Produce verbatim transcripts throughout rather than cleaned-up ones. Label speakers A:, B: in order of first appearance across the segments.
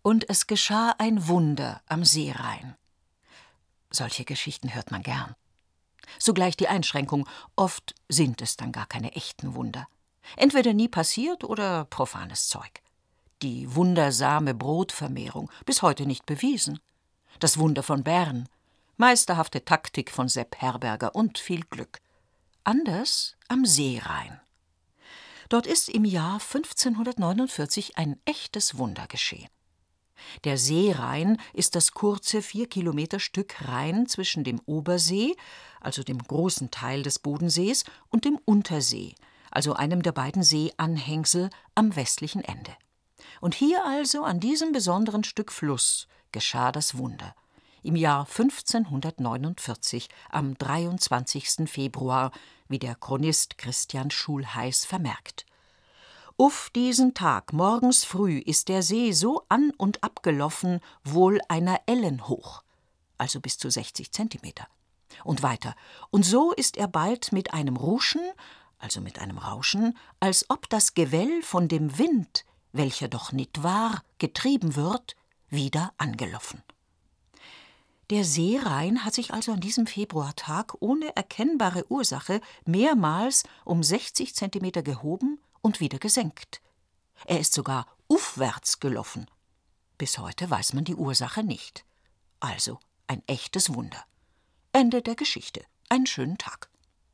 A: Und es geschah ein Wunder am Seerhein. Solche Geschichten hört man gern. Sogleich die Einschränkung, oft sind es dann gar keine echten Wunder. Entweder nie passiert oder profanes Zeug. Die wundersame Brotvermehrung, bis heute nicht bewiesen. Das Wunder von Bern, meisterhafte Taktik von Sepp Herberger und viel Glück. Anders am Seerhein. Dort ist im Jahr fünfzehnhundertneunundvierzig ein echtes Wunder geschehen. Der Seerhein ist das kurze vier Kilometer Stück Rhein zwischen dem Obersee, also dem großen Teil des Bodensees, und dem Untersee, also einem der beiden Seeanhängsel am westlichen Ende. Und hier also, an diesem besonderen Stück Fluss, geschah das Wunder. Im Jahr fünfzehnhundertneunundvierzig, am dreiundzwanzigsten Februar, wie der Chronist Christian Schulheiß vermerkt. Uff diesen Tag, morgens früh, ist der See so an- und abgeloffen, wohl einer Ellen hoch, also bis zu sechzig Zentimeter. Und weiter, und so ist er bald mit einem Ruschen, also mit einem Rauschen, als ob das Gewell von dem Wind, welcher doch nit war, getrieben wird, wieder angeloffen. Der Seerhein hat sich also an diesem Februartag ohne erkennbare Ursache mehrmals um sechzig Zentimeter gehoben und wieder gesenkt. Er ist sogar aufwärts gelaufen. Bis heute weiß man die Ursache nicht. Also ein echtes Wunder. Ende der Geschichte. Einen schönen Tag.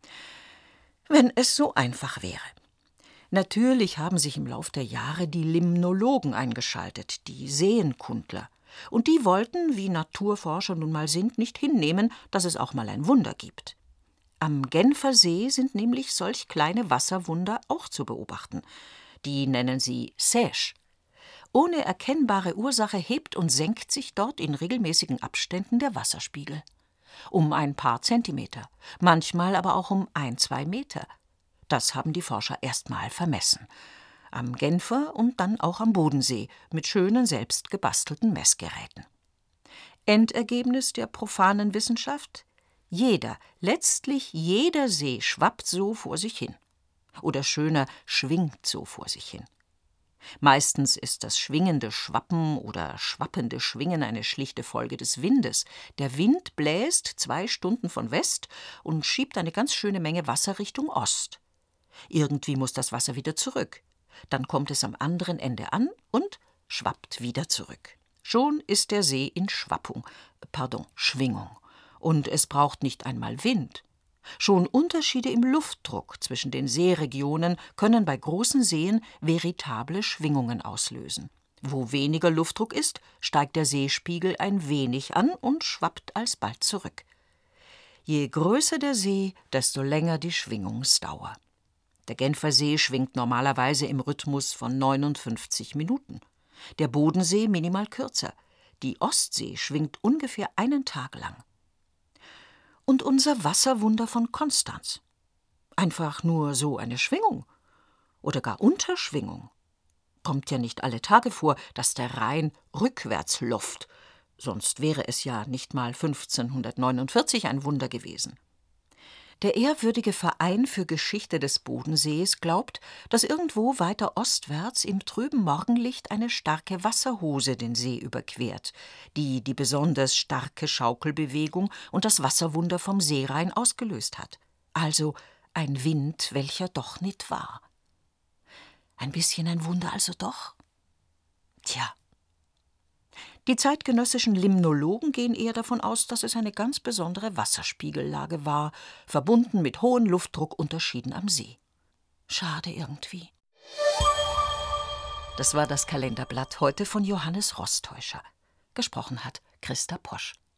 A: Wenn es so einfach wäre. Natürlich haben sich im Lauf der Jahre die Limnologen eingeschaltet, die Seenkundler. Und die wollten, wie Naturforscher nun mal sind, nicht hinnehmen, dass es auch mal ein Wunder gibt. Am Genfer See sind nämlich solch kleine Wasserwunder auch zu beobachten. Die nennen sie Seiche. Ohne erkennbare Ursache hebt und senkt sich dort in regelmäßigen Abständen der Wasserspiegel. Um ein paar Zentimeter, manchmal aber auch um ein, zwei Meter. Das haben die Forscher erst mal vermessen. Am Genfer und dann auch am Bodensee mit schönen, selbst gebastelten Messgeräten. Endergebnis der profanen Wissenschaft? Jeder, letztlich jeder See schwappt so vor sich hin. Oder schöner, schwingt so vor sich hin. Meistens ist das schwingende Schwappen oder schwappende Schwingen eine schlichte Folge des Windes. Der Wind bläst zwei Stunden von West und schiebt eine ganz schöne Menge Wasser Richtung Ost. Irgendwie muss das Wasser wieder zurück. Dann kommt es am anderen Ende an und schwappt wieder zurück. Schon ist der See in Schwappung, pardon, Schwingung. Und es braucht nicht einmal Wind. Schon Unterschiede im Luftdruck zwischen den Seeregionen können bei großen Seen veritable Schwingungen auslösen. Wo weniger Luftdruck ist, steigt der Seespiegel ein wenig an und schwappt alsbald zurück. Je größer der See, desto länger die Schwingungsdauer. Der Genfer See schwingt normalerweise im Rhythmus von neunundfünfzig Minuten. Der Bodensee minimal kürzer. Die Ostsee schwingt ungefähr einen Tag lang. Und unser Wasserwunder von Konstanz. Einfach nur so eine Schwingung. Oder gar Unterschwingung. Kommt ja nicht alle Tage vor, dass der Rhein rückwärts lofft. Sonst wäre es ja nicht mal fünfzehnhundertneunundvierzig ein Wunder gewesen. Der ehrwürdige Verein für Geschichte des Bodensees glaubt, dass irgendwo weiter ostwärts im trüben Morgenlicht eine starke Wasserhose den See überquert, die die besonders starke Schaukelbewegung und das Wasserwunder vom Seerhein ausgelöst hat. Also ein Wind, welcher doch nicht war. Ein bisschen ein Wunder also doch? Tja. Die zeitgenössischen Limnologen gehen eher davon aus, dass es eine ganz besondere Wasserspiegellage war, verbunden mit hohen Luftdruckunterschieden am See. Schade irgendwie. Das war das Kalenderblatt heute von Johannes Rostäuscher. Gesprochen hat Christa Posch.